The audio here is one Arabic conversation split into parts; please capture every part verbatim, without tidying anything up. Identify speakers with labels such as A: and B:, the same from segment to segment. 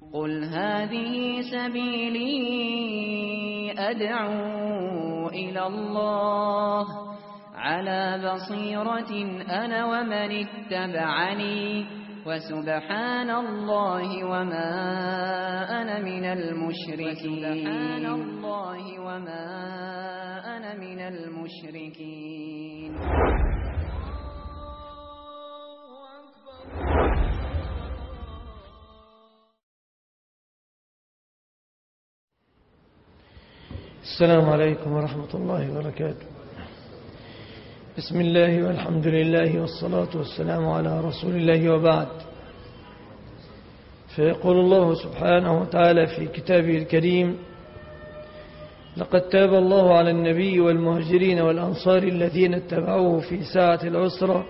A: قل هذه سبيلي أدعو إلى الله على بصيرة أنا ومن اتبعني وسبحان الله وما أنا من المشركين سبحان الله وما أنا من المشركين.
B: السلام عليكم ورحمة الله وبركاته. بسم الله والحمد لله والصلاة والسلام على رسول الله وبعد. فيقول الله سبحانه وتعالى في كتابه الكريم: لقد تاب الله على النبي والمهاجرين والأنصار الذين اتبعوه في ساعة العسرة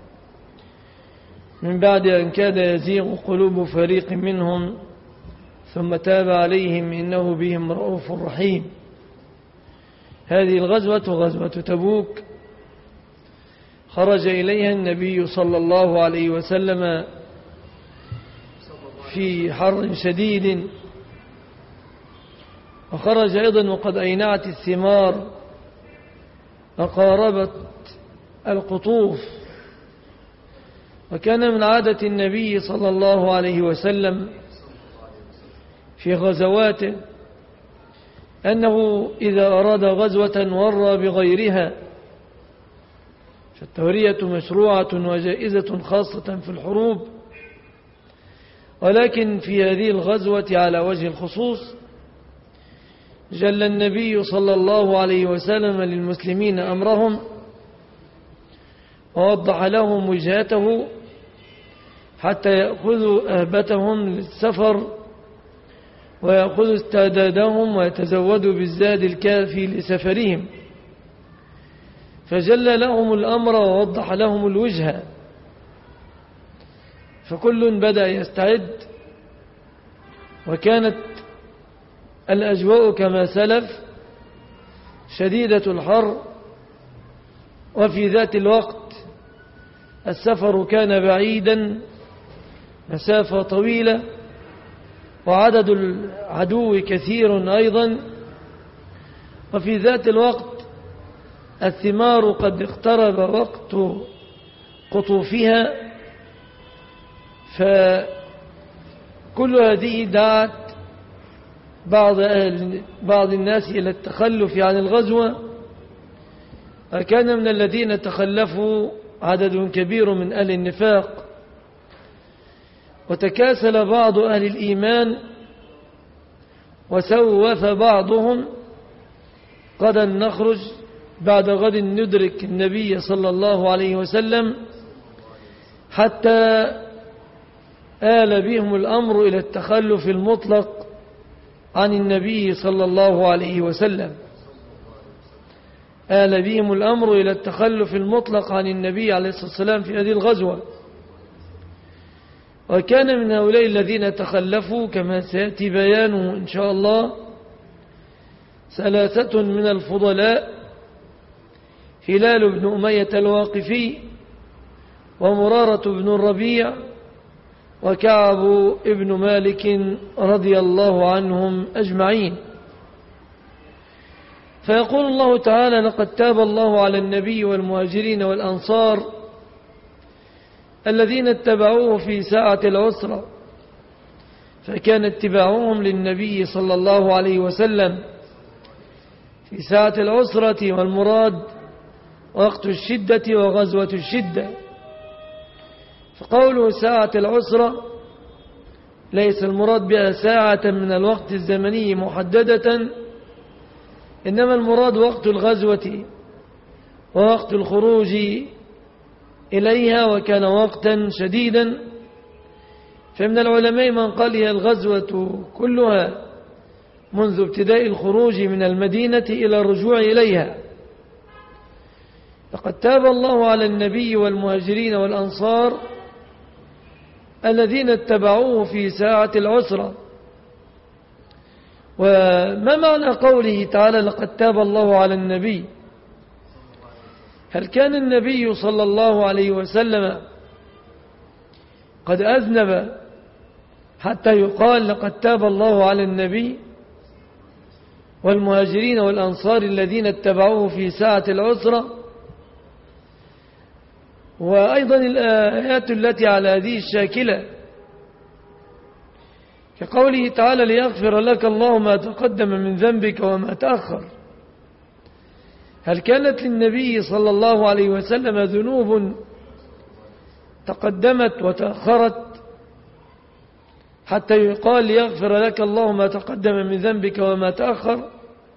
B: من بعد أن كاد يزيغ قلوب فريق منهم ثم تاب عليهم إنه بهم رؤوف رحيم. هذه الغزوة غزوة تبوك خرج إليها النبي صلى الله عليه وسلم في حر شديد، وخرج أيضا وقد أينعت الثمار وقاربت القطوف. وكان من عادة النبي صلى الله عليه وسلم في غزواته أنه إذا أراد غزوة ورى بغيرها، فالتورية مشروعة وجائزة خاصة في الحروب، ولكن في هذه الغزوة على وجه الخصوص جل النبي صلى الله عليه وسلم للمسلمين أمرهم ووضح لهم وجهته حتى يأخذوا أهبتهم للسفر ويأخذوا استعدادهم ويتزودوا بالزاد الكافي لسفرهم، فجل لهم الأمر ووضح لهم الوجهة، فكل بدأ يستعد. وكانت الأجواء كما سلف شديدة الحر، وفي ذات الوقت السفر كان بعيدا مسافة طويلة، وعدد العدو كثير أيضا، وفي ذات الوقت الثمار قد اقترب وقت قطوفها، فكل هذه دعت بعض, بعض الناس إلى التخلف عن الغزوة. وكان من الذين تخلفوا عدد كبير من أهل النفاق، وتكاسل بعض أهل الإيمان، وسوف بعضهم: غدا نخرج، بعد غد ندرك النبي صلى الله عليه وسلم، حتى آل بهم الأمر إلى التخلف المطلق عن النبي صلى الله عليه وسلم. آل بهم الأمر إلى التخلف المطلق عن النبي عليه الصلاة والسلام في هذه الغزوة. وكان من هؤلاء الذين تخلفوا كما سيأتي بيانه إن شاء الله ثلاثة من الفضلاء: هلال بن أمية الواقفي، ومرارة بن الربيع، وكعب ابن مالك رضي الله عنهم أجمعين. فيقول الله تعالى: لقد تاب الله على النبي والمهاجرين والأنصار الذين اتبعوه في ساعة العسرة. فكان اتباعهم للنبي صلى الله عليه وسلم في ساعة العسرة، والمراد وقت الشدة وغزوة الشدة. فقوله ساعة العسرة ليس المراد بها ساعة من الوقت الزمني محددة، إنما المراد وقت الغزوة ووقت الخروج إليها، وكان وقتا شديدا. فمن العلماء من قال هي الغزوة كلها منذ ابتداء الخروج من المدينة إلى الرجوع إليها. لقد تاب الله على النبي والمهاجرين والأنصار الذين اتبعوه في ساعة العسرة. وما معنى قوله تعالى لقد تاب الله على النبي؟ هل كان النبي صلى الله عليه وسلم قد أذنب حتى يقال لقد تاب الله على النبي والمهاجرين والأنصار الذين اتبعوه في ساعة العسرة. وأيضا الآيات التي على هذه الشاكلة كقوله تعالى ليغفر لك الله ما تقدم من ذنبك وما تأخر. هل كانت للنبي صلى الله عليه وسلم ذنوب تقدمت وتأخرت حتى يقال ليغفر لك الله ما تقدم من ذنبك وما تأخر؟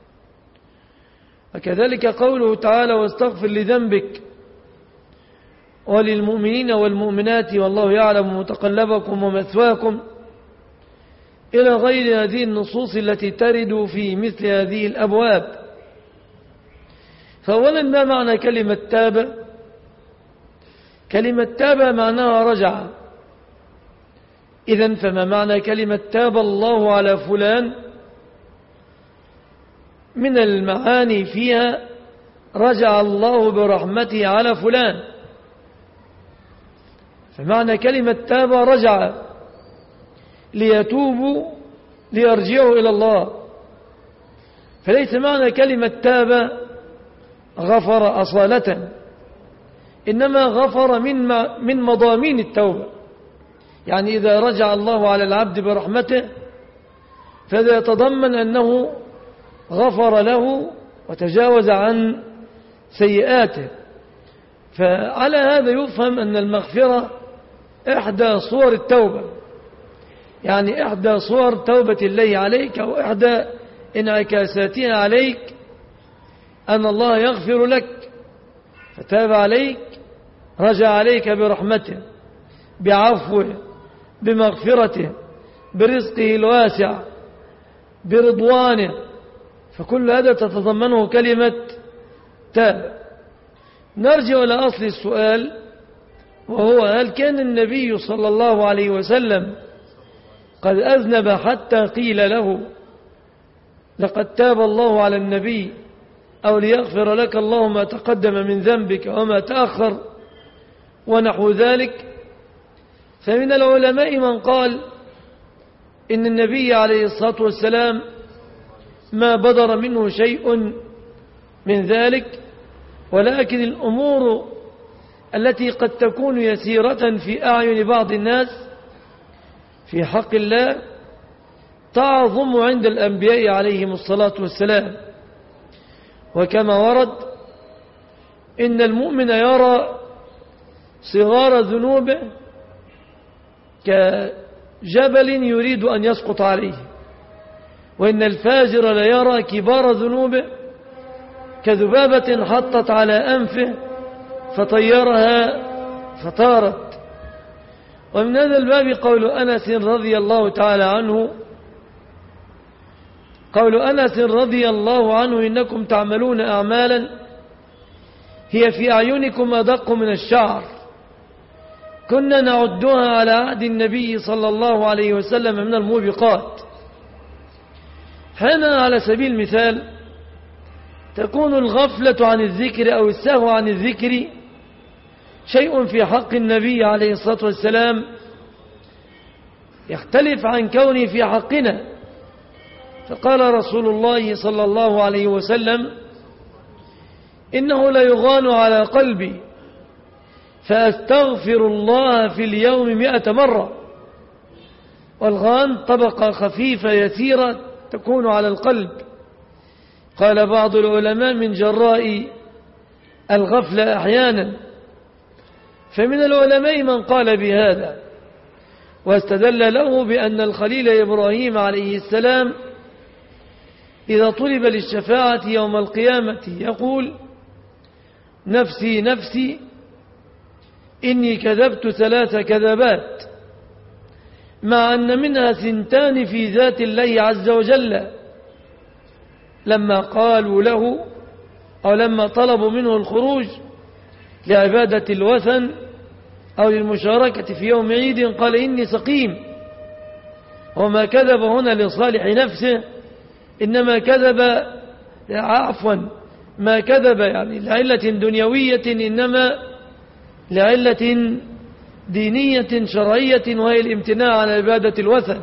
B: وكذلك قوله تعالى واستغفر لذنبك وللمؤمنين والمؤمنات والله يعلم متقلبكم ومثواكم، إلى غير هذه النصوص التي ترد في مثل هذه الأبواب. فأولا ما معنى كلمة تاب؟ كلمة تاب معناها رجع. إذن فما معنى كلمة تاب الله على فلان؟ من المعاني فيها رجع الله برحمته على فلان. فمعنى كلمة تاب رجع، ليتوبوا ليرجعوا إلى الله. فليس معنى كلمة تاب غفر أصالة، إنما غفر من من مضامين التوبة. يعني إذا رجع الله على العبد برحمته فهذا يتضمن أنه غفر له وتجاوز عن سيئاته. فعلى هذا يفهم أن المغفرة إحدى صور التوبة، يعني إحدى صور توبة الله عليك أو إحدى انعكاساتها عليك أن الله يغفر لك، فتاب عليك رجع عليك برحمته بعفوه بمغفرته برزقه الواسع برضوانه. فكل هذا تتضمنه كلمة تاب. نرجع إلى أصل السؤال، وهو هل كان النبي صلى الله عليه وسلم قد أذنب حتى قيل له لقد تاب الله على النبي أو ليغفر لك الله ما تقدم من ذنبك وما تأخر ونحو ذلك؟ فمن العلماء من قال إن النبي عليه الصلاة والسلام ما بدر منه شيء من ذلك، ولكن الأمور التي قد تكون يسيرة في أعين بعض الناس في حق الله تعظم عند الأنبياء عليهم الصلاة والسلام. وكما ورد إن المؤمن يرى صغار ذنوبه كجبل يريد أن يسقط عليه، وإن الفاجر ليرى كبار ذنوبه كذبابة حطت على أنفه فطيرها فطارت. ومن هذا الباب قول أنس رضي الله تعالى عنه قول أنس رضي الله عنه إنكم تعملون أعمالا هي في أعينكم أدق من الشعر كنا نعدها على عهد النبي صلى الله عليه وسلم من الموبقات. هنا على سبيل المثال تكون الغفلة عن الذكر أو السهو عن الذكر شيء في حق النبي عليه الصلاة والسلام يختلف عن كونه في حقنا. فقال رسول الله صلى الله عليه وسلم إنه لا يغان على قلبي فأستغفر الله في اليوم مئة مرة. والغان طبقة خفيفة يسيرة تكون على القلب. قال بعض العلماء من جراء الغفلة أحيانا. فمن العلماء من قال بهذا واستدل له بأن الخليل إبراهيم عليه السلام إذا طلب للشفاعة يوم القيامة يقول نفسي نفسي إني كذبت ثلاث كذبات، مع أن منها سنتان في ذات الله عز وجل. لما قالوا له أو لما طلبوا منه الخروج لعبادة الوثن أو للمشاركة في يوم عيد قال إني سقيم. وما كذب هنا لصالح نفسه، إنما كذب عفوا ما كذب يعني لعلة دنيوية، إنما لعلة دينية شرعية وهي الامتناع عن عبادة الوثن،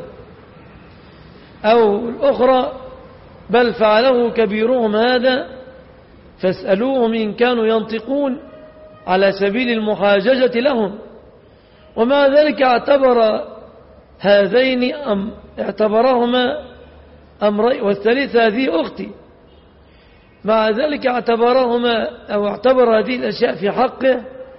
B: أو الأخرى بل فعله كبيرهم هذا فاسألوهم إن كانوا ينطقون على سبيل المحاججة لهم. ومع ذلك اعتبر هذين أم اعتبرهما أمرين، والثالثة هذه أختي، مع ذلك اعتبرهما أو اعتبر هذه الأشياء في حقه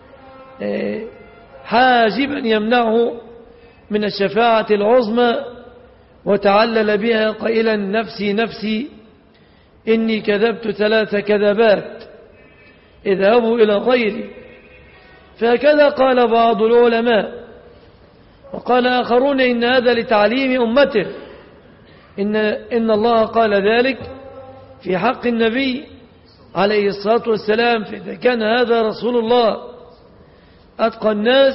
B: حاجبا يمنعه من الشفاعة العظمى، وتعلل بها قائلا نفسي نفسي إني كذبت ثلاث كذبات اذهبوا إلى غيري. فهكذا قال بعض العلماء، وقال آخرون إن هذا لتعليم أمته، إن, إن الله قال ذلك في حق النبي عليه الصلاة والسلام، فإذا كان هذا رسول الله أتقى الناس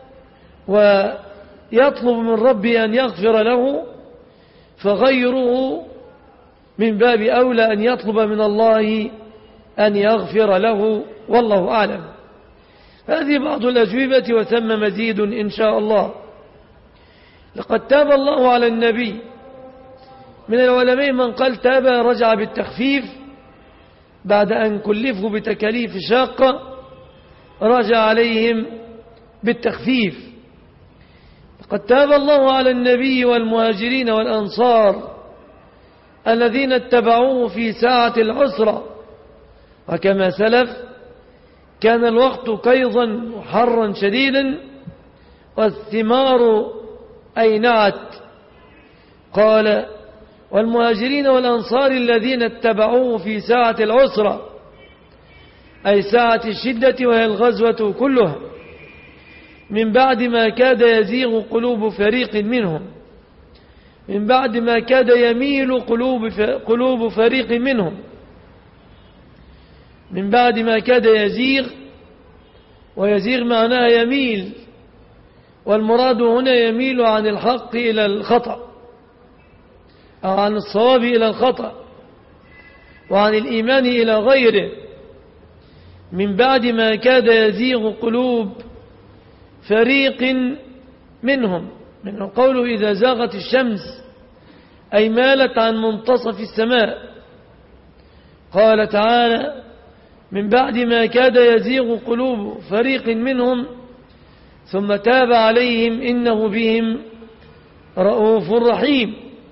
B: ويطلب من ربي أن يغفر له، فغيره من باب أولى أن يطلب من الله أن يغفر له، والله أعلم. هذه بعض الأجوبة وثم مزيد إن شاء الله. لقد تاب الله على النبي، من العلماء من قال تاب رجع بالتخفيف بعد أن كلفوا بتكاليف شاقة، رجع عليهم بالتخفيف. لقد تاب الله على النبي والمهاجرين والأنصار الذين اتبعوه في ساعة العسرة، وكما سلف كان الوقت قيضا وحرا شديدا والثمار أينعت. قال والمهاجرين والأنصار الذين اتبعوه في ساعة العسرة، أي ساعة الشدة وهي الغزوة كلها، من بعد ما كاد يزيغ قلوب فريق منهم، من بعد ما كاد يميل قلوب قلوب فريق منهم، من بعد ما كاد يزيغ، ويزيغ معناها يميل، والمراد هنا يميل عن الحق إلى الخطأ، أو عن الصواب إلى الخطأ، وعن الإيمان إلى غيره. من بعد ما كاد يزيغ قلوب فريق منهم، من قوله إذا زاغت الشمس أي مالت عن منتصف السماء. قال تعالى من بعد ما كاد يزيغ قلوب فريق منهم ثم تاب عليهم إنه بهم رؤوف رحيم.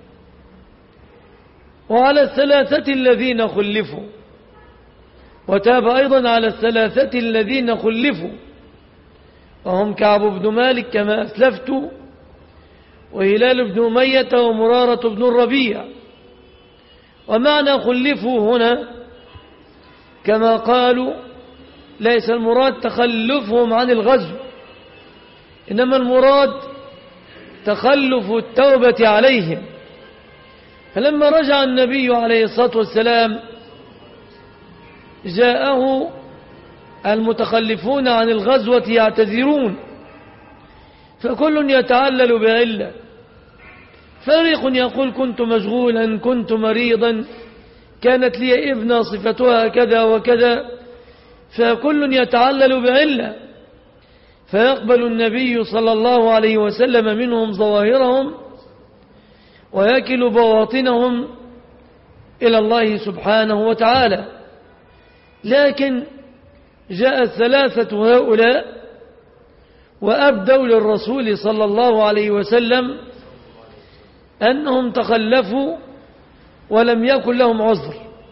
B: وعلى الثلاثة الذين خلفوا، وتاب أيضا على الثلاثة الذين خلفوا، وهم كعب بن مالك كما أسلفت، وهلال بن أمية، ومرارة بن الربيع. ومعنى خلفوا هنا كما قالوا ليس المراد تخلفهم عن الغزو، إنما المراد تخلف التوبة عليهم. فلما رجع النبي عليه الصلاة والسلام جاءه المتخلفون عن الغزوة يعتذرون، فكل يتعلل بعلة. فريق يقول كنت مشغولا، كنت مريضا، كانت لي ابنة صفتها كذا وكذا، فكل يتعلل بعلة. فيقبل النبي صلى الله عليه وسلم منهم ظواهرهم ويكل بواطنهم إلى الله سبحانه وتعالى. لكن جاء الثلاثة هؤلاء وأبدوا للرسول صلى الله عليه وسلم أنهم تخلفوا ولم يكن لهم عذر،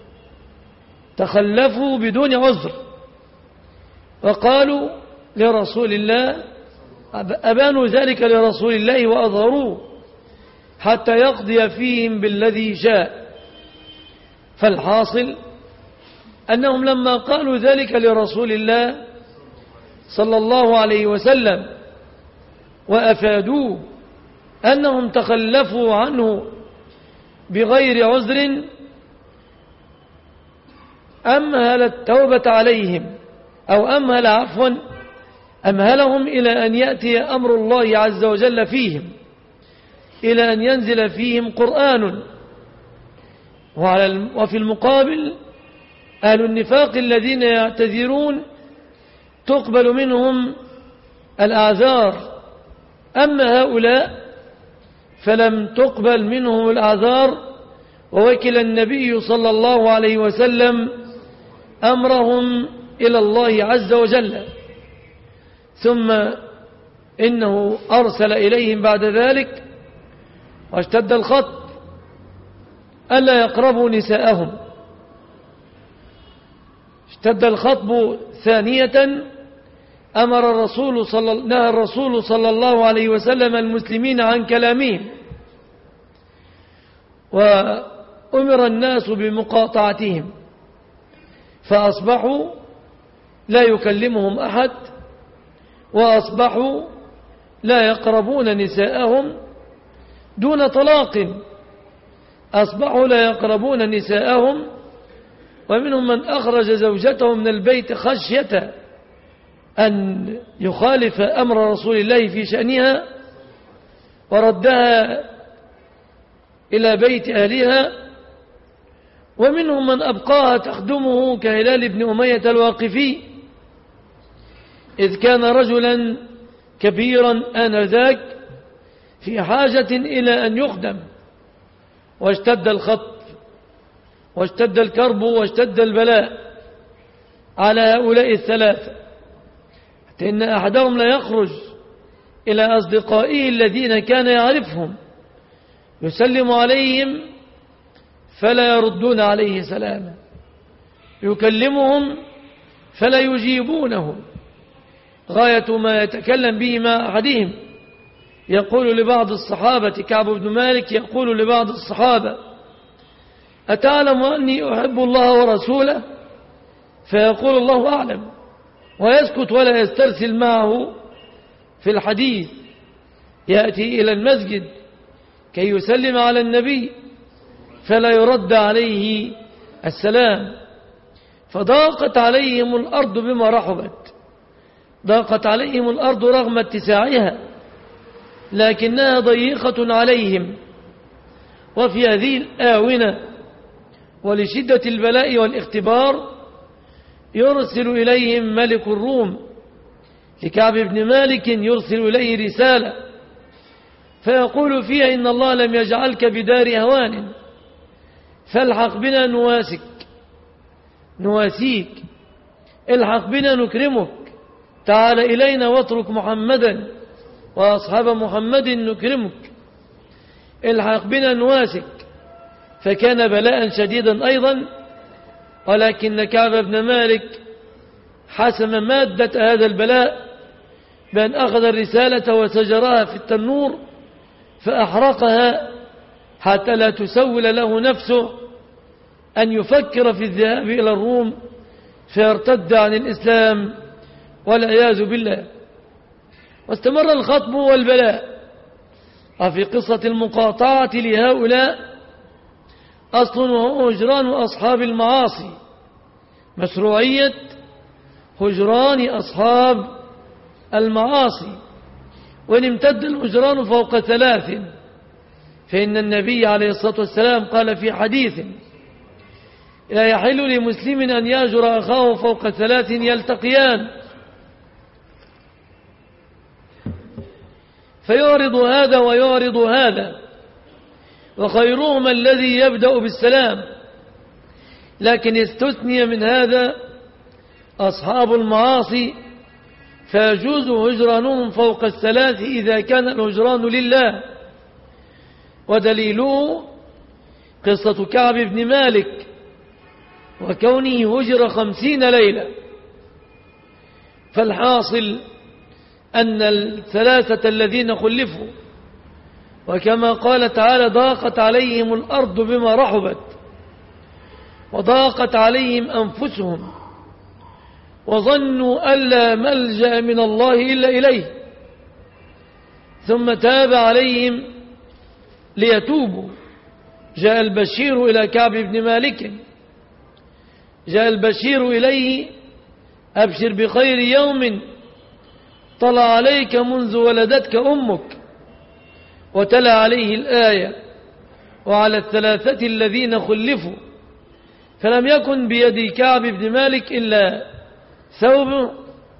B: تخلفوا بدون عذر، وقالوا لرسول الله، أبانوا ذلك لرسول الله وأظهروه حتى يقضي فيهم بالذي شاء. فالحاصل أنهم لما قالوا ذلك لرسول الله صلى الله عليه وسلم وأفادوه أنهم تخلفوا عنه بغير عذر، أمهل التوبة عليهم، أو أمهل عفوا أمهلهم إلى أن يأتي أمر الله عز وجل فيهم، إلى أن ينزل فيهم قرآن. وفي المقابل أهل النفاق الذين يعتذرون تقبل منهم الأعذار. أما هؤلاء فلم تقبل منهم الأعذار، ووكل النبي صلى الله عليه وسلم أمرهم إلى الله عز وجل. ثم إنه أرسل إليهم بعد ذلك واشتد الخط ألا يقربوا نساءهم. اشتد الخطب ثانية، أمر الرسول صلى نهى الرسول صلى الله عليه وسلم المسلمين عن كلامهم، وأمر الناس بمقاطعتهم، فأصبحوا لا يكلمهم أحد، وأصبحوا لا يقربون نساءهم دون طلاق. أصبحوا لا يقربون نساءهم، ومنهم من أخرج زوجته من البيت خشية أن يخالف أمر رسول الله في شأنها وردها إلى بيت أهلها، ومنهم من أبقاها تخدمه كهلال بن أمية الواقفي، إذ كان رجلا كبيرا آنذاك في حاجة إلى أن يخدم. واشتد الخط واشتد الكرب واشتد البلاء على هؤلاء الثلاثة، حتى إن أحدهم لا يخرج إلى أصدقائه الذين كان يعرفهم يسلم عليهم فلا يردون عليه سلاما، يكلمهم فلا يجيبونه، غاية ما يتكلم به مع أحدهم. يقول لبعض الصحابة، كعب بن مالك يقول لبعض الصحابة: أتعلم أني أحب الله ورسوله؟ فيقول: الله أعلم، ويسكت ولا يسترسل معه في الحديث. يأتي إلى المسجد كي يسلم على النبي فلا يرد عليه السلام، فضاقت عليهم الأرض بما رحبت. ضاقت عليهم الأرض رغم اتساعها، لكنها ضيقة عليهم. وفي هذه الآونة ولشدة البلاء والاختبار يرسل إليهم ملك الروم لكعب بن مالك، يرسل إليه رسالة فيقول فيها: إن الله لم يجعلك بدار هوان، فالحق بنا نواسك نواسيك الحق بنا نكرمك، تعال إلينا واترك محمدا وأصحاب محمد نكرمك، الحق بنا نواسك. فكان بلاء شديدا أيضا، ولكن كعب بن مالك حسم مادة هذا البلاء بأن أخذ الرسالة وسجرها في التنور فأحرقها حتى لا تسول له نفسه أن يفكر في الذهاب إلى الروم فيرتد عن الإسلام والعياذ بالله. واستمر الخطب والبلاء. وفي قصة المقاطعة لهؤلاء أصل وهو هجران أصحاب المعاصي، مشروعية هجران أصحاب المعاصي. وإن امتد الهجران فوق ثلاث، فإن النبي عليه الصلاة والسلام قال في حديث: لا يحل لمسلم أن يهجر أخاه فوق ثلاث يلتقيان، فيعرض هذا ويعرض هذا، وخيرهما الذي يبدأ بالسلام. لكن استثني من هذا أصحاب المعاصي، فيجوز هجرانهم فوق الثلاث إذا كان الهجران لله. ودليله قصة كعب بن مالك وكونه هجر خمسين ليلة. فالحاصل أن الثلاثة الذين خلفوا، وكما قال تعالى: ضاقت عليهم الأرض بما رحبت، وضاقت عليهم أنفسهم، وظنوا ألا ملجأ من الله إلا إليه، ثم تاب عليهم ليتوبوا. جاء البشير إلى كعب بن مالك، جاء البشير إليه: أبشر بخير يوم طلع عليك منذ ولدتك أمك، وتلا عليه الآية: وعلى الثلاثة الذين خلفوا. فلم يكن بيد كعب بن مالك إلا ثوب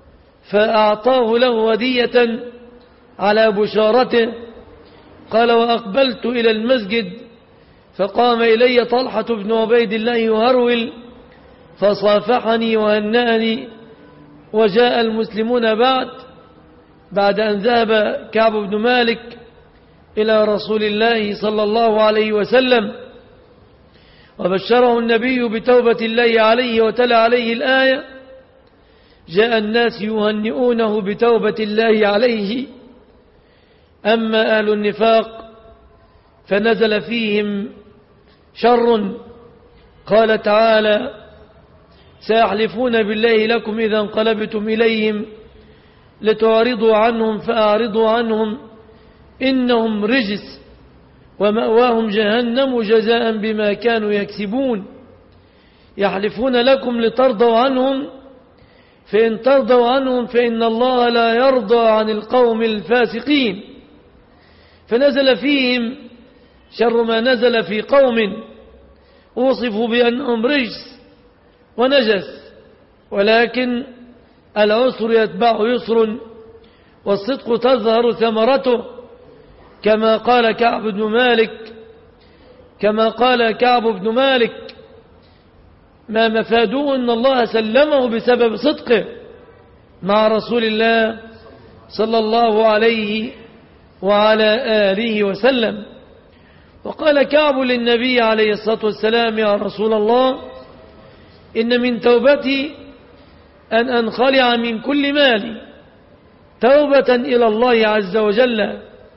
B: فأعطاه له هدية على بشارته. قال: وأقبلت إلى المسجد فقام إلي طلحة بن عبيد الله يهرول فصافحني وهنأني. وجاء المسلمون بعد بعد أن ذهب كعب بن مالك إلى رسول الله صلى الله عليه وسلم وبشره النبي بتوبة الله عليه وتلا عليه الآية. جاء الناس يهنئونه بتوبة الله عليه. أما أهل النفاق فنزل فيهم شر. قال تعالى: سيحلفون بالله لكم إذا انقلبتم إليهم لتعرضوا عنهم فأعرضوا عنهم إنهم رجس ومأواهم جهنم جزاء بما كانوا يكسبون. يحلفون لكم لترضوا عنهم فإن ترضوا عنهم فإن الله لا يرضى عن القوم الفاسقين. فنزل فيهم شر ما نزل في قوم وصفوا بأنهم رجس ونجس، ولكن العسر يتبع يسر والصدق تظهر ثمرته، كما قال كعب بن مالك كما قال كعب بن مالك: ما مفاده أن الله سلمه بسبب صدقه مع رسول الله صلى الله عليه وعلى آله وسلم. وقال كعب للنبي عليه الصلاة والسلام: يا رسول الله، إن من توبتي أن أنخلع من كل مالي توبة إلى الله عز وجل.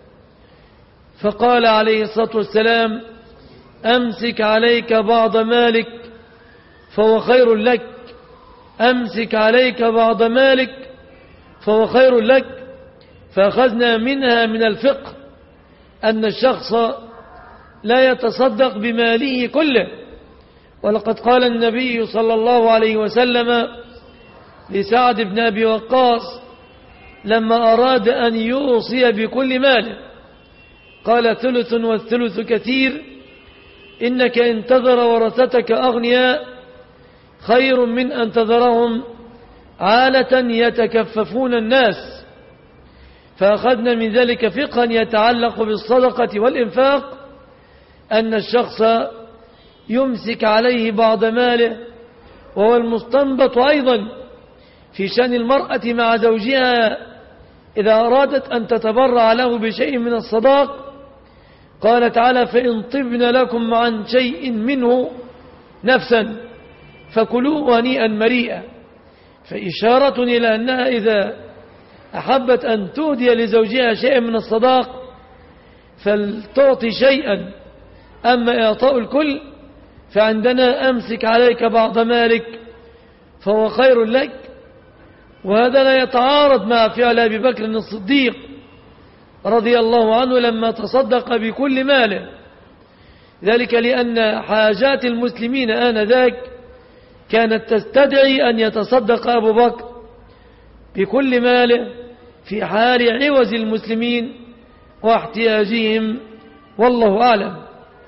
B: فقال عليه الصلاة والسلام: أمسك عليك بعض مالك فهو خير لك أمسك عليك بعض مالك فهو خير لك. فأخذنا منها من الفقه أن الشخص لا يتصدق بماله كله. ولقد قال النبي صلى الله عليه وسلم لسعد بن أبي وقاص لما أراد أن يوصي بكل ماله، قال: ثلث والثلث كثير، إنك إن تذر ورثتك أغنياء خير من أن تذرهم عالة يتكففون الناس. فأخذنا من ذلك فقها يتعلق بالصدقة والإنفاق أن الشخص يمسك عليه بعض ماله، وهو المستنبط أيضا في شأن المرأة مع زوجها إذا أرادت أن تتبرع له بشيء من الصداق. قال تعالى: فإن طبن لكم عن شيء منه نفسا فكلوه هنيئا مريئا. فإشارة إلى أنها إذا أحبت أن تهدي لزوجها شيئا من الصداق فلتعطي شيئا. أما إعطاء الكل فعندنا أمسك عليك بعض مالك فهو خير لك. وهذا لا يتعارض مع فعل أبي بكر الصديق رضي الله عنه لما تصدق بكل ماله، ذلك لأن حاجات المسلمين آنذاك كانت تستدعي أن يتصدق أبو بكر بكل ماله في حال عوز المسلمين واحتياجهم، والله أعلم.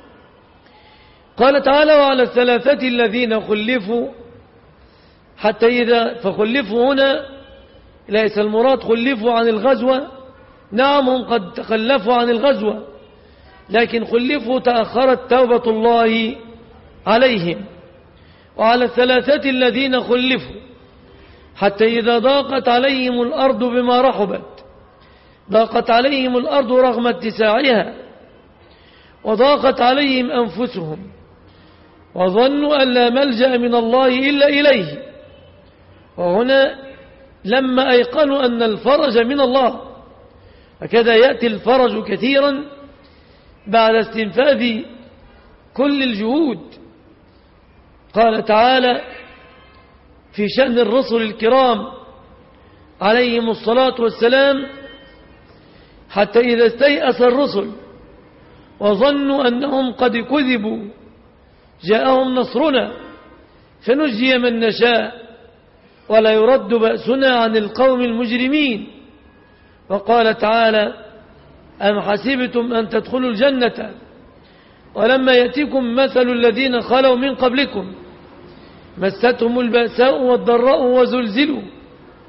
B: قال تعالى: وعلى الثلاثة الذين خلفوا حتى إذا فخلفوا هنا ليس المراد خلفوا عن الغزوة، نعم هم قد تخلفوا عن الغزوة لكن خلفوا تأخرت توبة الله عليهم. وعلى الثلاثة الذين خلفوا حتى إذا ضاقت عليهم الأرض بما رحبت، ضاقت عليهم الأرض رغم اتساعها، وضاقت عليهم أنفسهم، وظنوا أن لا ملجأ من الله إلا إليه. وهنا لما أيقنوا أن الفرج من الله، وكذا يأتي الفرج كثيرا بعد استنفاذ كل الجهود. قال تعالى في شأن الرسل الكرام عليهم الصلاة والسلام: حتى إذا استيأس الرسل وظنوا أنهم قد كذبوا جاءهم نصرنا فنجي من نشاء ولا يرد بأسنا عن القوم المجرمين. وقال تعالى: أم حسبتم أن تدخلوا الجنة ولما يأتيكم مثل الذين خلوا من قبلكم مستهم البأساء والضراء وزلزلوا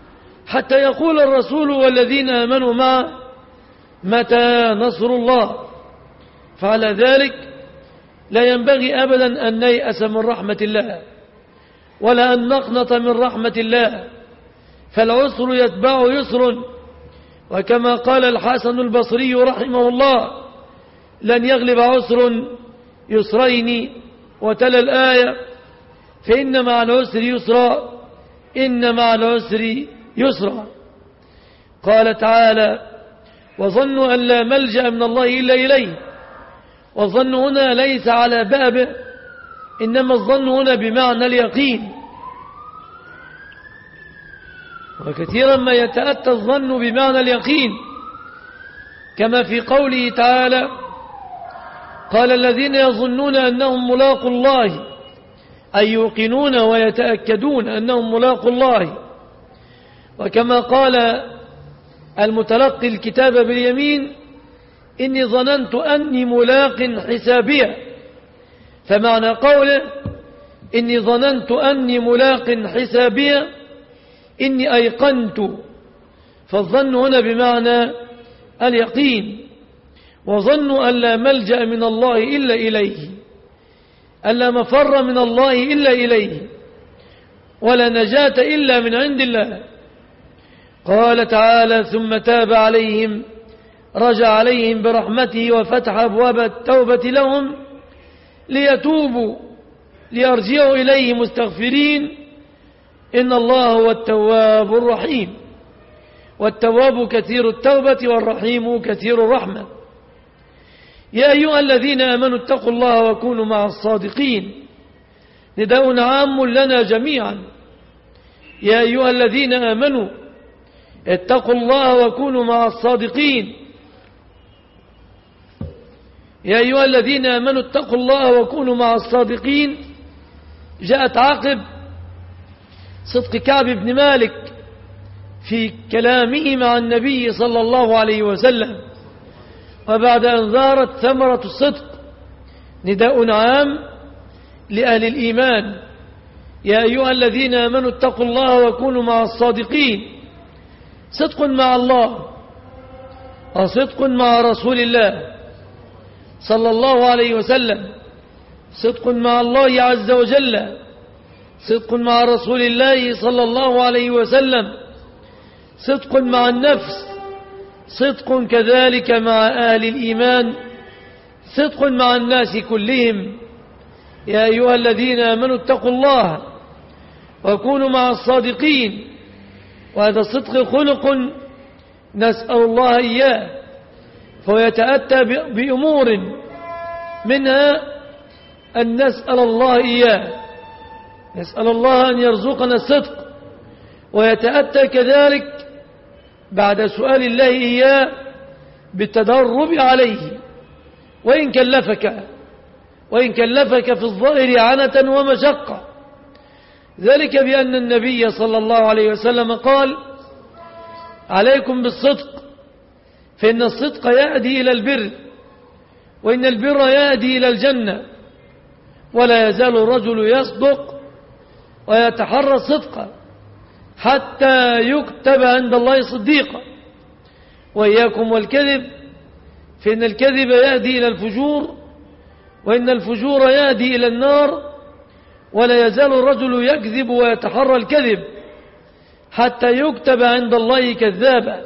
B: حتى يقول الرسول والذين آمنوا معه متى نصر الله. فعلى ذلك لا ينبغي أبدا أن نيأس من رحمة الله ولا أن نقنط من رحمة الله، فالعسر يتبع يسر، وكما قال الحسن البصري رحمه الله لن يغلب عسر يسرين، وتلا الآية فإن مع العسر يسرا إن مع العسر يسرا. قال تعالى وظنوا أن لا ملجأ من الله إلا إليه، والظن هنا ليس على بابه، إنما الظن هنا بمعنى اليقين، وكثيرا ما يتأتى الظن بمعنى اليقين، كما في قوله تعالى قال الذين يظنون أنهم ملاقوا الله، أي يوقنون ويتأكدون أنهم ملاقوا الله. وكما قال المتلقي الكتاب باليمين إني ظننت أني ملاق حسابيا، فمعنى قوله إني ظننت أني ملاق حسابيا إني أيقنت، فالظن هنا بمعنى اليقين. وظنوا أن لا ملجأ من الله إلا إليه، أن لا مفر من الله إلا إليه، ولا نجاة إلا من عند الله. قال تعالى ثم تاب عليهم رجع عليهم برحمته وفتح أبواب التوبة لهم ليتوبوا ليرجعوا إليه مستغفرين إن الله هو التواب الرحيم. والتواب كثير التوبة والرحيم كثير الرحمة. يا أيها الذين آمنوا اتقوا الله وكونوا مع الصادقين، نداء عام لنا جميعا. يا أيها الذين آمنوا اتقوا الله وكونوا مع الصادقين. يا أيها الذين آمنوا اتقوا الله وكونوا مع الصادقين جاءت عقب صدق كعب بن مالك في كلامه مع النبي صلى الله عليه وسلم، وبعد أن ظهرت ثمرة الصدق نداء عام لأهل الإيمان. يا أيها الذين آمنوا اتقوا الله وكونوا مع الصادقين، صدق مع الله وصدق مع رسول الله صلى الله عليه وسلم، صدق مع الله عز وجل، صدق مع رسول الله صلى الله عليه وسلم، صدق مع النفس، صدق كذلك مع أهل الإيمان، صدق مع الناس كلهم. يا أيها الذين آمنوا اتقوا الله وكونوا مع الصادقين. وهذا الصدق خلق نسأل الله إياه، فهو يتأتى بأمور منها أن نسأل الله إياه، نسأل الله أن يرزقنا الصدق، ويتأتى كذلك بعد سؤال الله إياه بالتدرب عليه، وإن كلفك وإن كلفك في الظاهر عنة ومشقة، ذلك بأن النبي صلى الله عليه وسلم قال عليكم بالصدق فإن الصدق يهدي إلى البر، وإن البر يهدي إلى الجنة، ولا يزال الرجل يصدق ويتحرى الصدق حتى يكتب عند الله صديقا. وإياكم والكذب فإن الكذب يهدي إلى الفجور، وإن الفجور يهدي إلى النار، ولا يزال الرجل يكذب ويتحرى الكذب حتى يكتب عند الله كذابا.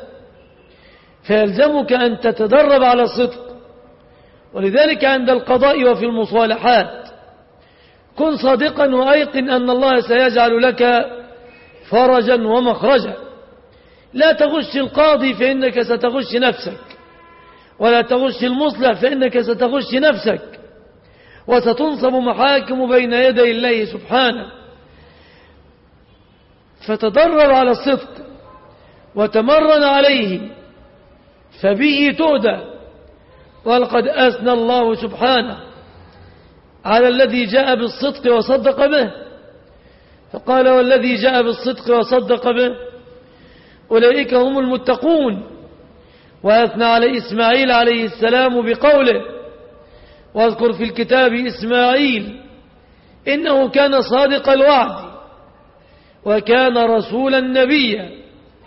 B: فيلزمك أن تتدرب على الصدق. ولذلك عند القضاء وفي المصالحات كن صادقا وأيقن أن الله سيجعل لك فرجا ومخرجا. لا تغش القاضي فإنك ستغش نفسك، ولا تغش المصلح فإنك ستغش نفسك، وستنصب محاكم بين يدي الله سبحانه. فتدرب على الصدق وتمرن عليه فبه تهدى. ولقد أثنى الله سبحانه على الذي جاء بالصدق وصدق به، فقال والذي جاء بالصدق وصدق به أولئك هم المتقون. وأثنى على إسماعيل عليه السلام بقوله واذكر في الكتاب إسماعيل إنه كان صادق الوعد وكان رسولا نبيا.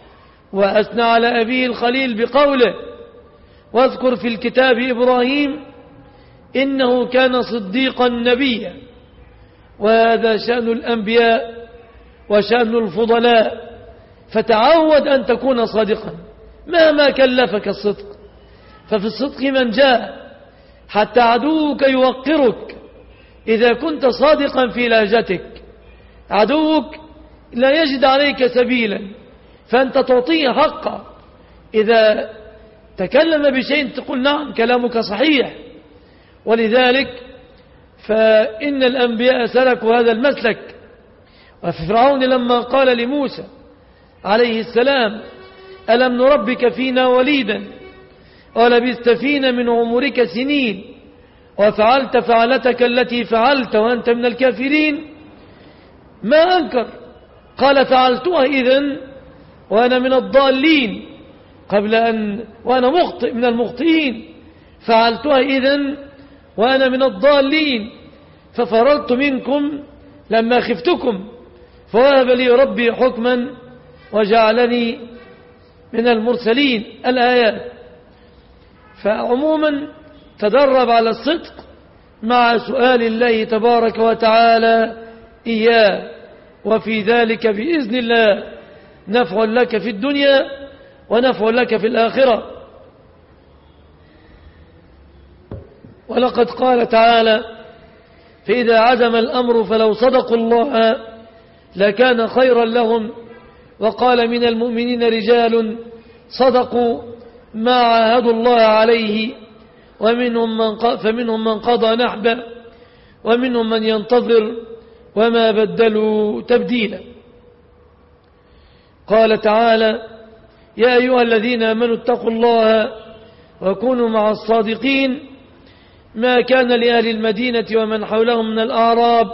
B: وأثنى على أبيه الخليل بقوله: واذكر في الكتاب إبراهيم إنه كان صديقا نبيا. وهذا شأن الأنبياء وشأن الفضلاء، فتعود أن تكون صادقا مهما كلفك الصدق، ففي الصدق من جاء، حتى عدوك يوقرك إذا كنت صادقا في لهجتك. عدوك لا يجد عليك سبيلا، فأنت تعطيه حقه. إذا تكلم بشيء تقول: نعم كلامك صحيح. ولذلك فإن الأنبياء سلكوا هذا المسلك. وفي فرعون لما قال لموسى عليه السلام: ألم نربك فينا وليدا ولبثت فينا من عمرك سنين وفعلت فعلتك التي فعلت وأنت من الكافرين، ما أنكر، قال: فعلتها إذن وأنا من الضالين، قبل أن وأنا مخطئ من المخطئين، فعلتها إذن وأنا من الضالين، ففررت منكم لما خفتكم، فوهب لي ربي حكما وجعلني من المرسلين. الآيات. فعموما تدرب على الصدق مع سؤال الله تبارك وتعالى إياه، وفي ذلك بإذن الله نفع لك في الدنيا ونفع لك في الآخرة. ولقد قال تعالى: فإذا عزم الأمر فلو صدقوا الله لكان خيرا لهم. وقال: من المؤمنين رجال صدقوا ما عاهدوا الله عليه ومنهم من فمنهم من قضى نحبه ومنهم من ينتظر وما بدلوا تبديلا. قال تعالى: يا أيها الذين آمنوا اتقوا الله وكونوا مع الصادقين ما كان لأهل المدينة ومن حولهم من الأعراب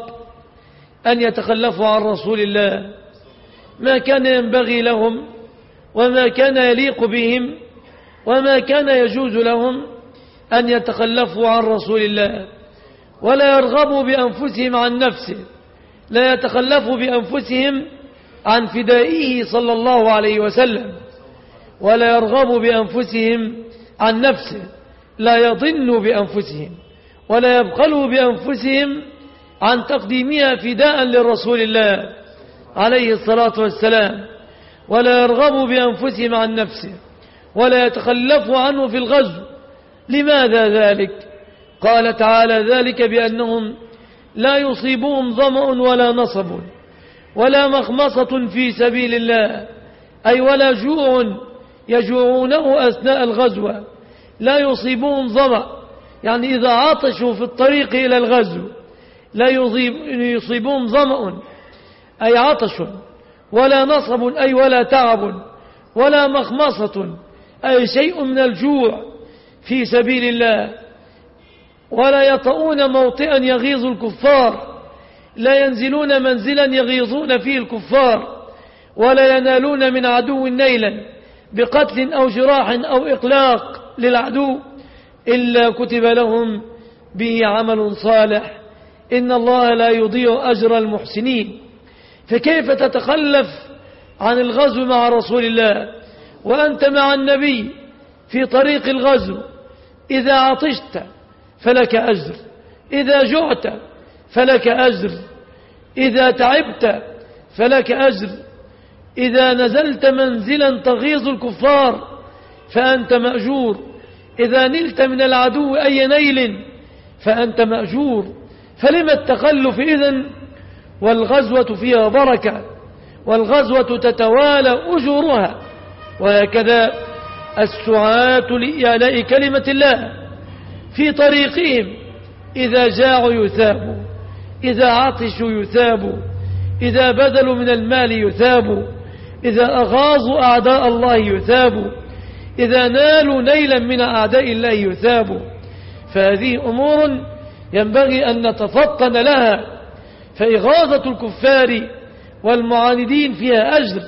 B: أن يتخلفوا عن رسول الله، ما كان ينبغي لهم وما كان يليق بهم وما كان يجوز لهم أن يتخلفوا عن رسول الله، ولا يرغبوا بأنفسهم عن نفسه، لا يتخلفوا بأنفسهم عن فدائه صلى الله عليه وسلم، ولا يرغبوا بأنفسهم عن نفسه، لا يضنوا بأنفسهم ولا يبخلوا بأنفسهم عن تقديمها فداء للرسول الله عليه الصلاة والسلام، ولا يرغبوا بأنفسهم عن نفسه ولا يتخلفوا عنه في الغزو. لماذا ذلك؟ قال تعالى: ذلك بأنهم لا يصيبهم ظمأ ولا نصب ولا مخمصة في سبيل الله، أي ولا جوع يجوعونه أثناء الغزوة، لا يصيبهم ظمأ، يعني إذا عطشوا في الطريق إلى الغزو لا يصيبهم ظمأ أي عطش، ولا نصب أي ولا تعب، ولا مخمصة أي شيء من الجوع في سبيل الله، ولا يطؤون موطئا يغيظ الكفار، لا ينزلون منزلا يغيظون فيه الكفار، ولا ينالون من عدو نيلا بقتل أو جراح أو إقلاق للعدو إلا كتب لهم به عمل صالح، إن الله لا يضيع أجر المحسنين. فكيف تتخلف عن الغزو مع رسول الله وأنت مع النبي في طريق الغزو؟ إذا عطشت فلك أجر، إذا جعت فلك أجر، إذا تعبت فلك أجر، إذا نزلت منزلا تغيظ الكفار فأنت مأجور، إذا نلت من العدو أي نيل فأنت مأجور. فلما التخلف إذن؟ والغزوة فيها بركة، والغزوة تتوالى أجورها. وهكذا السعاة لإعلاء كلمة الله في طريقهم، إذا جاعوا يثابوا، إذا عطشوا يثابوا، إذا بذلوا من المال يثابوا، إذا أغاظوا أعداء الله يثابوا، إذا نالوا نيلا من أعداء الله يثابوا. فهذه أمور ينبغي أن نتفطن لها، فإغاظة الكفار والمعاندين فيها أجر.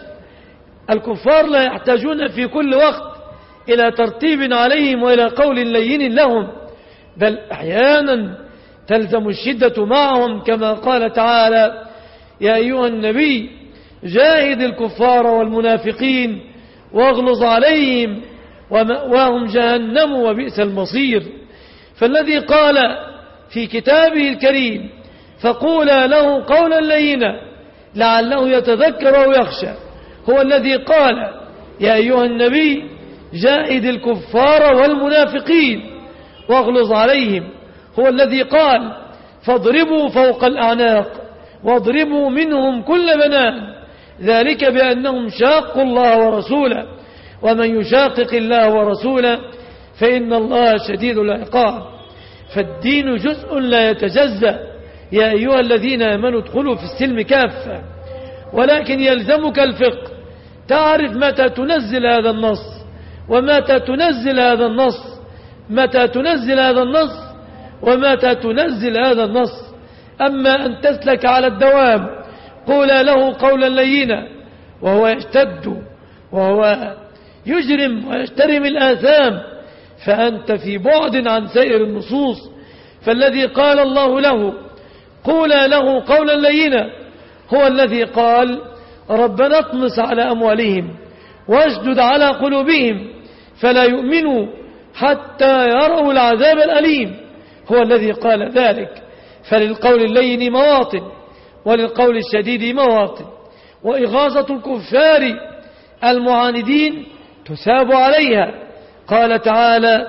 B: الكفار لا يحتاجون في كل وقت إلى ترتيب عليهم وإلى قول لين لهم، بل أحيانا تلزم الشدة معهم، كما قال تعالى: يا أيها النبي جاهد الكفار والمنافقين واغلظ عليهم ومأواهم جهنم وبئس المصير. فالذي قال في كتابه الكريم فقولا له قولا لينا لعله يتذكر أو يخشى هو الذي قال يا أيها النبي جاهد الكفار والمنافقين واغلظ عليهم. هو الذي قال فاضربوا فوق الأعناق واضربوا منهم كل بنان ذلك بأنهم شاقوا الله ورسوله ومن يشاقق الله ورسوله فإن الله شديد العقاب. فالدين جزء لا يتجزأ. يا أيها الذين آمنوا ادخلوا في السلم كافة ولكن يلزمك الفقه تعرف متى تنزل هذا النص ومتى تنزل هذا النص متى تنزل هذا النص ومتى تنزل هذا النص. أما أن تسلك على الدوام قولا له قولا لينا وهو يشتد وهو يجرم ويشترم الآثام فأنت في بعد عن سائر النصوص. فالذي قال الله له قولا له قولا لينا هو الذي قال ربنا اطمس على أموالهم واشدد على قلوبهم فلا يؤمنوا حتى يروا العذاب الأليم. هو الذي قال ذلك. فللقول اللين مواطن وللقول الشديد مواطن. وإغاظة الكفار المعاندين تثاب عليها. قال تعالى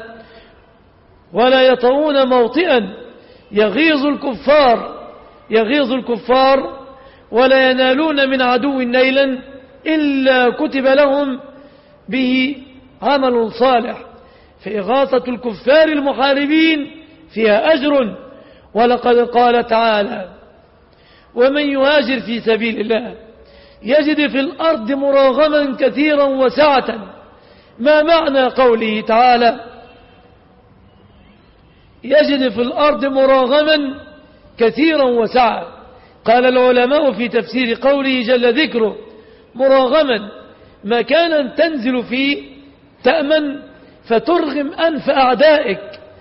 B: ولا يطؤون موطئا يغيظ الكفار يغيظ الكفار ولا ينالون من عدو نيلا إلا كتب لهم به عمل صالح. فإغاثة الكفار المحاربين فيها أجر. ولقد قال تعالى ومن يهاجر في سبيل الله يجد في الأرض مراغما كثيرا وسعة. ما معنى قوله تعالى يجد في الأرض مراغما كثيرا وسعة؟ قال العلماء في تفسير قوله جل ذكره مراغما مكانا تنزل فيه تأمن فترغم أنف أعدائك.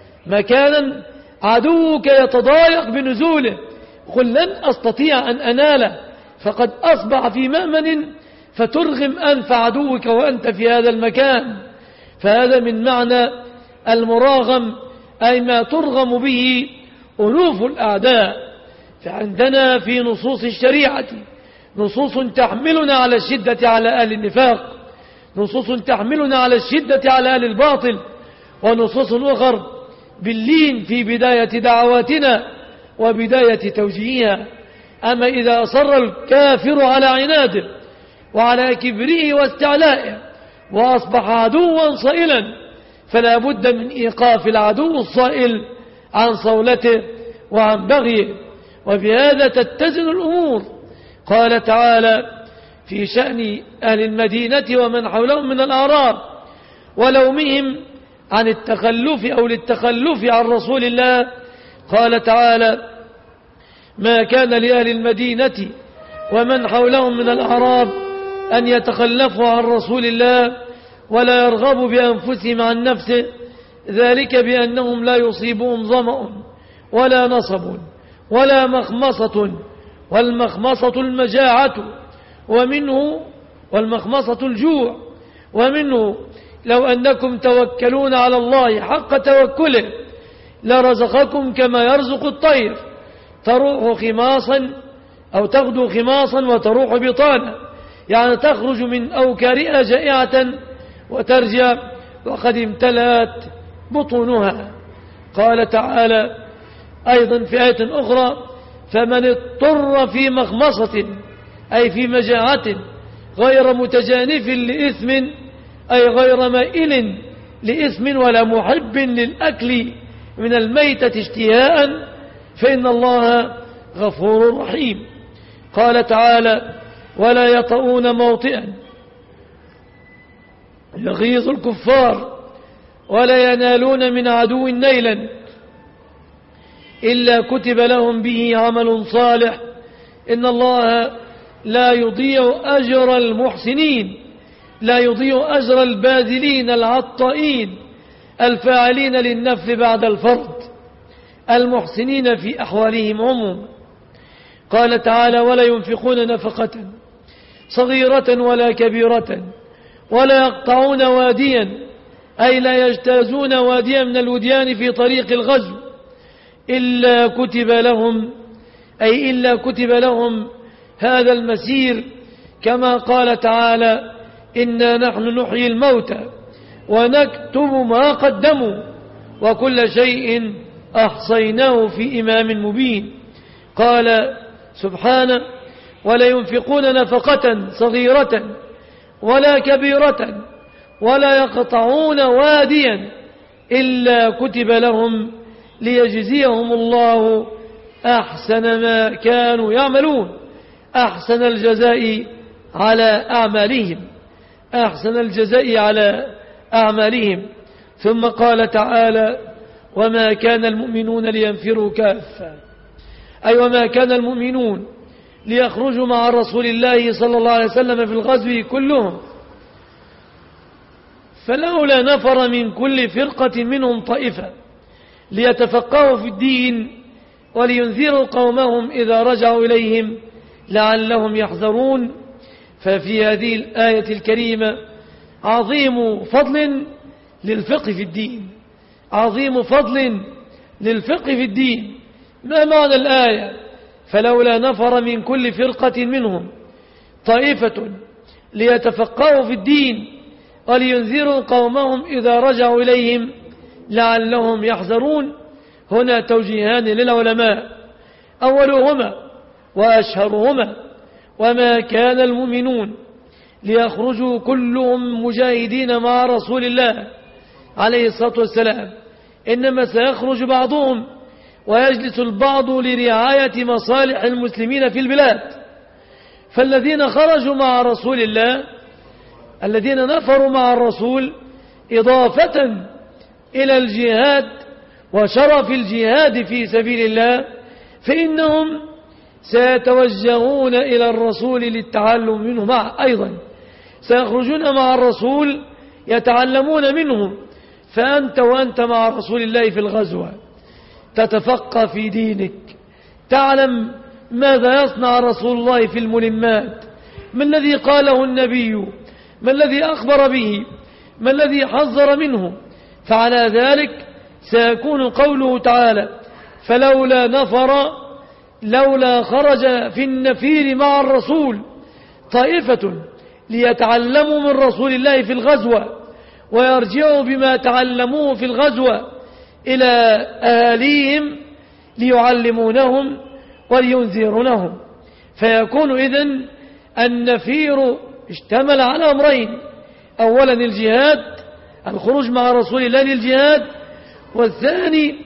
B: مكانا عدوك يتضايق بنزوله قل لن أستطيع أن أناله فقد أصبح في مأمن فترغم أنف عدوك وأنت في هذا المكان. فهذا من معنى المراغم أي ما ترغم به أنوف الأعداء. فعندنا في نصوص الشريعة نصوص تحملنا على الشدة على أهل النفاق نصوص تحملنا على الشدة على أهل الباطل ونصوص أخر باللين في بداية دعواتنا وبداية توجيهها. أما إذا أصر الكافر على عناده وعلى كبره واستعلائه وأصبح عدوا صائلا فلا بد من إيقاف العدو الصائل عن صولته وعن بغيه. وبهذا تتزن الأمور. قال تعالى في شأن أهل المدينة ومن حولهم من الأعراب ولومهم عن التخلف أو للتخلف عن رسول الله قال تعالى ما كان لأهل المدينة ومن حولهم من الأعراب أن يتخلفوا عن رسول الله ولا يرغبوا بأنفسهم عن نفسه ذلك بأنهم لا يصيبهم ظمأ ولا نصب ولا مخمصة والمخمصة المجاعة ومنه والمخمصة الجوع ومنه لو أنكم توكلون على الله حق توكله لرزقكم كما يرزق الطير تروح خماصا أو تغدو خماصا وتروح بطانا يعني تخرج من أوكارئة جائعة وترجع وقد امتلأت بطونها. قال تعالى أيضا في آية أخرى فمن اضطر في مخمصة أي في مجاعة غير متجانف لإثم أي غير مائل لإثم ولا محب للأكل من الميتة اشتهاء فإن الله غفور رحيم. قال تعالى ولا يطؤون موطئا يغيظ الكفار ولا ينالون من عدو نيلا إلا كتب لهم به عمل صالح إن الله لا يضيع أجر المحسنين لا يضيع أجر الباذلين العطائين الفاعلين للنفل بعد الفرض المحسنين في أحوالهم عموما. قال تعالى ولا ينفقون نفقة صغيرة ولا كبيرة ولا يقطعون واديا أي لا يجتازون واديا من الوديان في طريق الغزو إلا كتب لهم أي إلا كتب لهم هذا المسير كما قال تعالى إنا نحن نحيي الموتى ونكتب ما قدموا وكل شيء أحصيناه في إمام مبين. قال سبحانه ولا ينفقون نفقة صغيرة ولا كبيرة ولا يقطعون واديا إلا كتب لهم ليجزيهم الله أحسن ما كانوا يعملون أحسن الجزاء على أعمالهم أحسن الجزاء على أعمالهم. ثم قال تعالى وما كان المؤمنون لينفروا كافة أي وما كان المؤمنون ليخرجوا مع رسول الله صلى الله عليه وسلم في الغزو كلهم فلولا نفر من كل فرقة منهم طائفة ليتفقهوا في الدين ولينذروا قومهم إذا رجعوا إليهم لعلهم يحذرون. ففي هذه الآية الكريمة عظيم فضل للفقه في الدين عظيم فضل للفقه في الدين. ما معنى الآية فلولا نفر من كل فرقة منهم طائفة ليتفقهوا في الدين ولينذروا قومهم إذا رجعوا إليهم لعلهم يحذرون. هنا توجيهان للعلماء أولهما وأشهرهما وما كان المؤمنون ليخرجوا كلهم مجاهدين مع رسول الله عليه الصلاة والسلام إنما سيخرج بعضهم ويجلس البعض لرعاية مصالح المسلمين في البلاد. فالذين خرجوا مع رسول الله الذين نفروا مع الرسول إضافة إلى الجهاد وشرف الجهاد في سبيل الله فإنهم سيتوجهون إلى الرسول للتعلم منه مع أيضا سيخرجون مع الرسول يتعلمون منه. فأنت وأنت مع رسول الله في الغزوة تتفقه في دينك تعلم ماذا يصنع رسول الله في الملمات ما الذي قاله النبي ما الذي أخبر به ما الذي حذر منه. فعلى ذلك سيكون قوله تعالى فلولا نفر لولا خرج في النفير مع الرسول طائفة ليتعلموا من رسول الله في الغزوة ويرجعوا بما تعلموه في الغزوة إلى أهاليهم ليعلمونهم ولينذرونهم. فيكون إذن النفير اشتمل على أمرين أولا الجهاد الخروج مع رسول الله للجهاد والثاني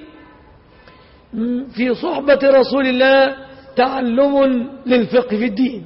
B: في صحبة رسول الله تعلم للفقه في الدين.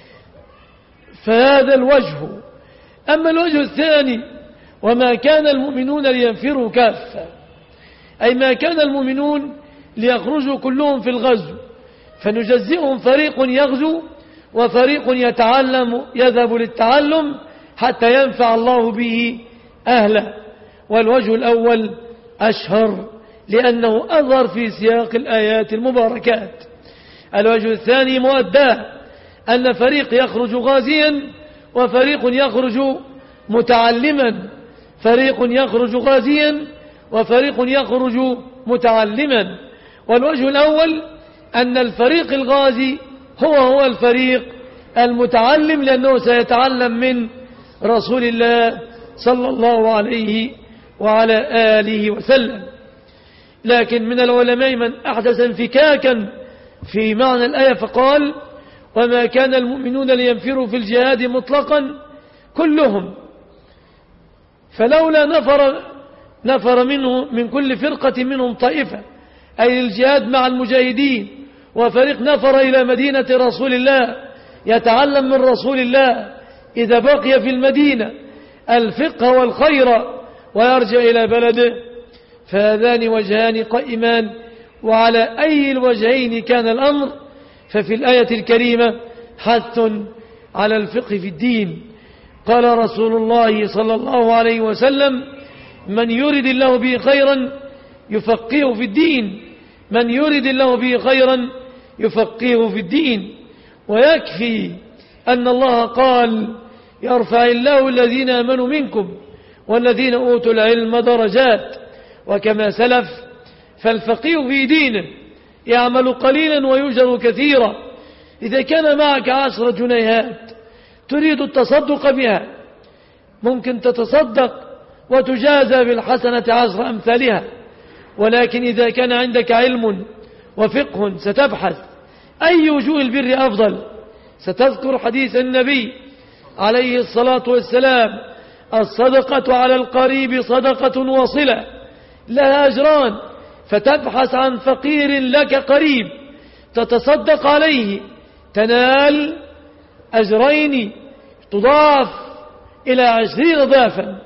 B: فهذا الوجه. أما الوجه الثاني وما كان المؤمنون لينفروا كافة أي ما كان المؤمنون ليخرجوا كلهم في الغزو فنجزئهم فريق يغزو وفريق يتعلم يذهب للتعلم حتى ينفع الله به أهله. والوجه الأول أشهر لأنه أظهر في سياق الآيات المباركات. الوجه الثاني مؤداه أن فريق يخرج غازيا وفريق يخرج متعلما فريق يخرج غازيا وفريق يخرج متعلما. والوجه الأول أن الفريق الغازي هو هو الفريق المتعلم لأنه سيتعلم من رسول الله صلى الله عليه وعلى آله وسلم. لكن من العلماء من أحدث انفكاكا في معنى الآية فقال وما كان المؤمنون لينفروا في الجهاد مطلقا كلهم فلولا نفر نفر منه من كل فرقة منهم طائفة أي الجهاد مع المجاهدين وفريق نفر إلى مدينة رسول الله يتعلم من رسول الله إذا بقي في المدينة الفقه والخير ويرجع إلى بلده. فهذان وجهان قائمان وعلى أي الوجهين كان الأمر ففي الآية الكريمة حث على الفقه في الدين. قال رسول الله صلى الله عليه وسلم من يرد الله به خيرا يفقهه في الدين من يرد الله به خيرا يفقهه في الدين. ويكفي أن الله قال يرفع الله الذين آمنوا منكم والذين أوتوا العلم درجات. وكما سلف فالفقيه في دينه يعمل قليلا ويجر كثيرا. إذا كان معك عشر جنيهات تريد التصدق بها ممكن تتصدق وتجازى بالحسنة عشر أمثالها. ولكن إذا كان عندك علم وفقه ستبحث أي وجوه البر أفضل. ستذكر حديث النبي عليه الصلاة والسلام: الصدقة على القريب صدقة وصلة لها أجران. فتبحث عن فقير لك قريب تتصدق عليه تنال أجرين تضاف إلى عشرين ضعفا.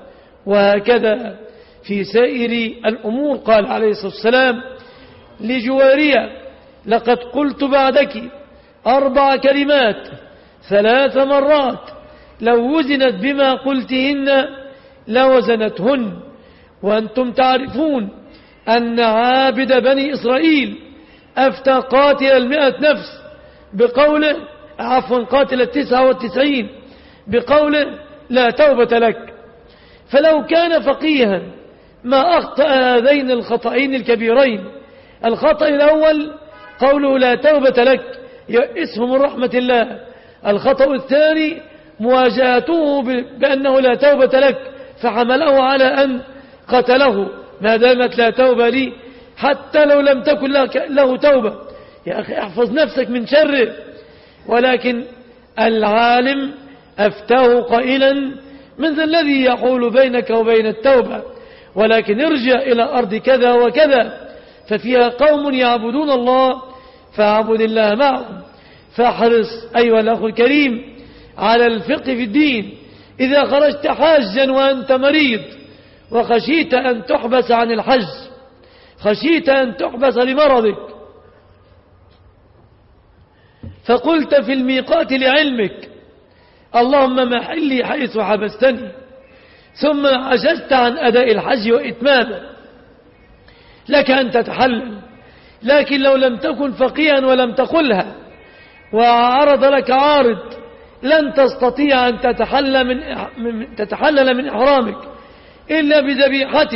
B: وهكذا في سائر الأمور. قال عليه الصلاة والسلام لجوارية: لقد قلت بعدك أربع كلمات ثلاث مرات لو وزنت بما قلتهن لوزنتهن. وأنتم تعرفون أن عابد بني إسرائيل أفتى قاتل المئة نفس بقوله عفوا قاتل التسعة والتسعين بقوله لا توبة لك. فلو كان فقيها ما أخطأ هذين الخطأين الكبيرين. الخطأ الأول قوله لا توبة لك يئسه من رحمة الله. الخطأ الثاني مواجهته بأنه لا توبة لك فحمله على أن قتله ما دامت لا توبة لي حتى لو لم تكن له توبة. يا أخي احفظ نفسك من شره. ولكن العالم أفتاه قائلا: من ذا الذي يحول بينك وبين التوبة؟ ولكن ارجع إلى أرض كذا وكذا ففيها قوم يعبدون الله فاعبد الله معهم. فاحرص أيها الأخ الكريم على الفقه في الدين. إذا خرجت حاجا وأنت مريض وخشيت أن تحبس عن الحج، خشيت أن تحبس لمرضك، فقلت في الميقات لعلمك: اللهم محلي حيث حبستني، ثم عجزت عن أداء الحج وإتمامه، لك أن تتحلل. لكن لو لم تكن فقيها ولم تقلها وعرض لك عارض لن تستطيع أن تتحلل من, تتحلل من إحرامك إلا بذبيحة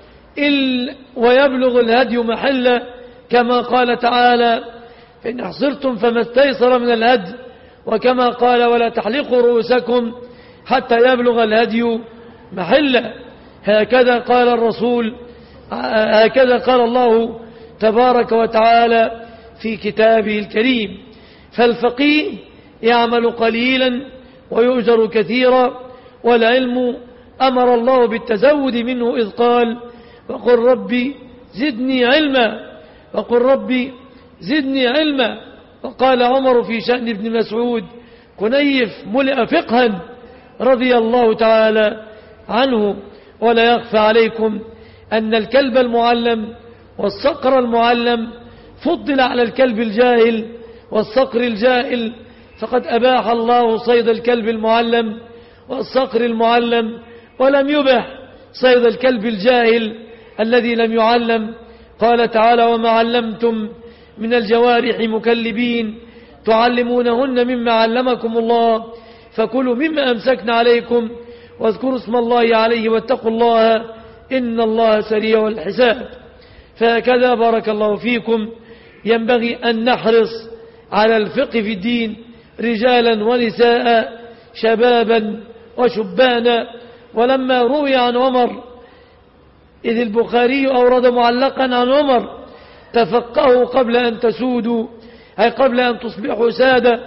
B: ويبلغ الهدي محله كما قال تعالى: فإن أحصرتم فما استيسر من الهدي، وكما قال: ولا تحلقوا رؤوسكم حتى يبلغ الهدي محله. هكذا قال الرسول، هكذا قال الله تبارك وتعالى في كتابه الكريم. فالفقيه يعمل قليلا ويؤجر كثيرا. والعلم أمر الله بالتزود منه إذ قال: وقل ربي زدني علما، وقل ربي زدني علما. وقال عمر في شأن ابن مسعود: كنيف ملئ فقها رضي الله تعالى عنه. ولا يخفى عليكم أن الكلب المعلم والصقر المعلم فضل على الكلب الجاهل والصقر الجاهل، فقد أباح الله صيد الكلب المعلم والصقر المعلم ولم يبح صيد الكلب الجاهل الذي لم يعلم. قال تعالى: وما علمتم من الجوارح مكلبين تعلمونهن مما علمكم الله فكلوا مما أمسكن عليكم واذكروا اسم الله عليه واتقوا الله إن الله سريع الحساب. فهكذا بارك الله فيكم ينبغي أن نحرص على الفقه في الدين رجالا ونساء، شبابا وشبانا. ولما روي عن عمر، إذ البخاري أورد معلقا عن عمر: تفقهوا قبل أن تسودوا، أي قبل أن تصبحوا سادة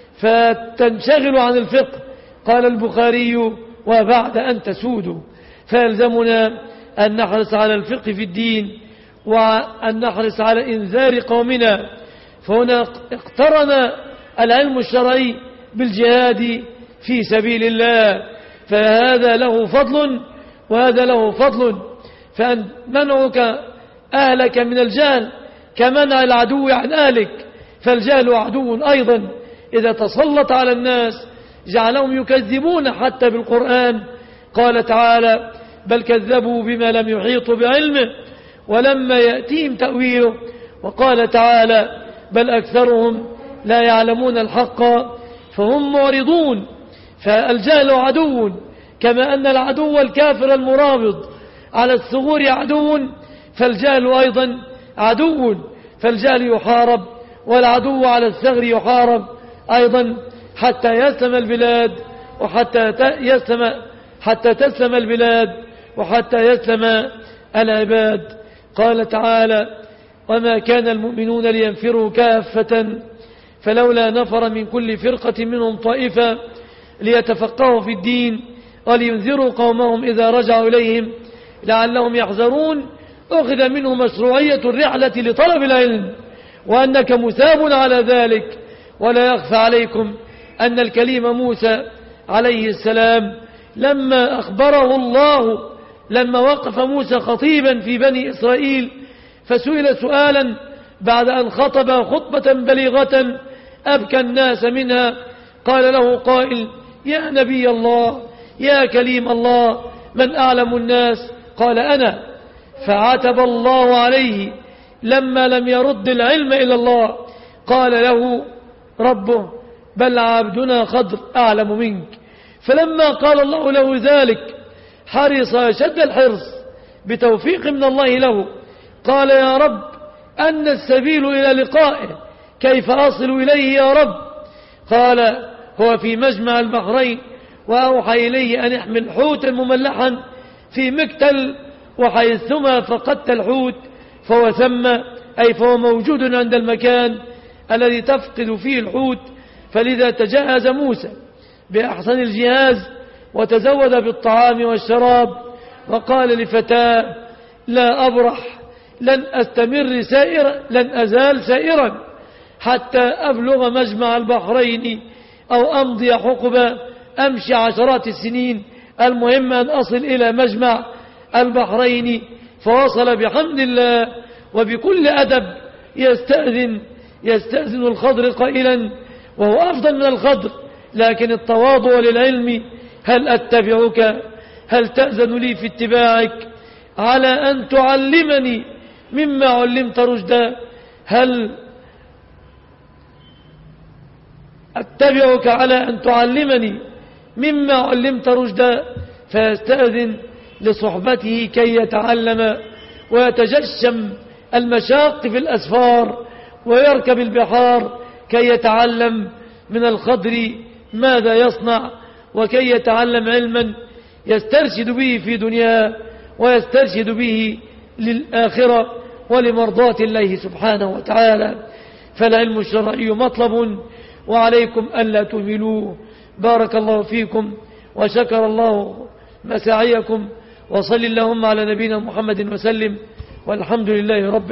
B: فتنشغلوا عن الفقه. قال البخاري: وبعد أن تسودوا. فيلزمنا أن نحرص على الفقه في الدين وأن نحرص على إنذار قومنا. فهنا اقترن العلم الشرعي بالجهاد في سبيل الله، فهذا له فضل وهذا له فضل. فأن منعك أهلك من الجهل كمنع العدو عن أهلك، فالجهل عدو أيضا إذا تسلط على الناس جعلهم يكذبون حتى بالقرآن. قال تعالى: بل كذبوا بما لم يحيطوا بعلمه ولما يأتيهم تأويله. وقال تعالى: بل أكثرهم لا يعلمون الحق فهم معرضون. فالجهل عدو، كما أن العدو الكافر المرابط على الثغور عدو، فالجهل أيضا عدو، فالجهل يحارب والعدو على الثغر يحارب أيضا حتى يسلم البلاد وحتى يسلم حتى تسلم البلاد وحتى يسلم العباد. قال تعالى: وما كان المؤمنون لينفروا كافة فلولا نفر من كل فرقة منهم طائفة ليتفقهوا في الدين ولينذروا قومهم إذا رجعوا إليهم لعلهم يحذرون. أخذ منه مشروعية الرحلة لطلب العلم وأنك مثاب على ذلك. ولا يخفى عليكم أن الكليم موسى عليه السلام لما أخبره الله، لما وقف موسى خطيبا في بني إسرائيل فسئل سؤالا بعد أن خطب خطبة بليغة أبكى الناس منها، قال له قائل: يا نبي الله، يا كليم الله، من أعلم الناس؟ قال: أنا. فعتب الله عليه لما لم يرد العلم إلى الله. قال له ربه: بل عبدنا خضر أعلم منك. فلما قال الله له ذلك حرص شد الحرص بتوفيق من الله له. قال: يا رب، أن السبيل إلى لقائه، كيف أصل إليه يا رب؟ قال: هو في مجمع البحرين، وأوحى إليه أن يحمل حوتا مملحا في مكتل، وحيثما فقدت الحوت فهو ثم، أي فهو موجود عند المكان الذي تفقد فيه الحوت. فلذا تجهز موسى بأحسن الجهاز وتزود بالطعام والشراب، وقال لفتاه: لا أبرح، لن أستمر سائرا، لن أزال سائرا حتى أبلغ مجمع البحرين أو أمضي حقبة، أمشي عشرات السنين، المهم أن أصل إلى مجمع البحرين. فوصل بحمد الله وبكل أدب يستأذن يستأذن الخضر قائلا، وهو أفضل من الخضر، لكن التواضع للعلم: هل أتبعك، هل تأذن لي في اتباعك على أن تعلمني مما علمت رشدا؟ هل أتبعك على أن تعلمني مما علمت رشدا؟ فيستأذن لصحبته كي يتعلم ويتجشم المشاق في الأسفار ويركب البحار كي يتعلم من الخضر ماذا يصنع، وكي يتعلم علما يسترشد به في دنياه ويسترشد به للآخرة ولمرضاة الله سبحانه وتعالى. فالعلم الشرعي مطلب، وعليكم ألا تهملوه. بارك الله فيكم وشكر الله مساعيكم، وصل اللهم على نبينا محمد وسلم، والحمد لله رب